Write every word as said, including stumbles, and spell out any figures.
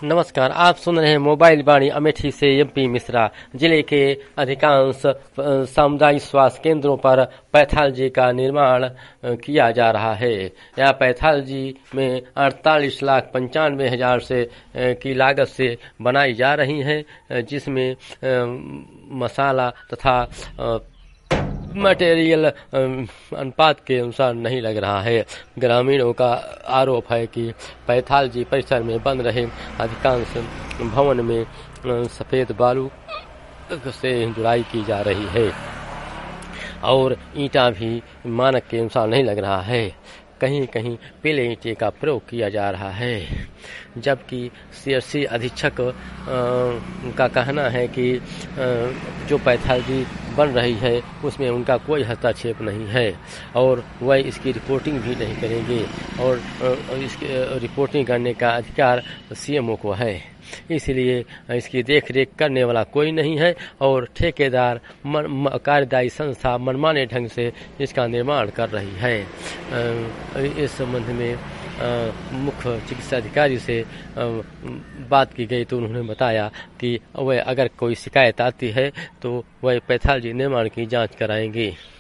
नमस्कार, आप सुन रहे हैं मोबाइल वाणी अमेठी से एमपी मिश्रा। जिले के अधिकांश सामुदायिक स्वास्थ्य केंद्रों पर पैथोलॉजी का निर्माण किया जा रहा है। यह पैथोलॉजी में अड़तालीस लाख पंचानवे हजार से की लागत से बनाई जा रही है, जिसमें मसाला तथा मटेरियल अनुपात के अनुसार नहीं लग रहा है। ग्रामीणों का आरोप है कि पैथोलॉजी परिसर में बन रहे अधिकांश भवन में सफेद बालू से जुड़ाई की जा रही है और ईंटा भी मानक के अनुसार नहीं लग रहा है। कहीं कहीं पीले ईंटे का प्रयोग किया जा रहा है, जबकि सीएचसी अधीक्षक का कहना है कि जो पैथोलॉजी बन रही है उसमें उनका कोई हस्तक्षेप नहीं है और वह इसकी रिपोर्टिंग भी नहीं करेंगे और इसकी रिपोर्टिंग करने का अधिकार सीएमओ को है। इसलिए इसकी देख रेख करने वाला कोई नहीं है और ठेकेदार कार्यदायी संस्था मनमाने ढंग से इसका निर्माण कर रही है। इस संबंध में मुख्य चिकित्सा अधिकारी से आ, बात की गई तो उन्होंने बताया कि वह अगर कोई शिकायत आती है तो वह पैथोलॉजी निर्माण की जांच कराएंगे।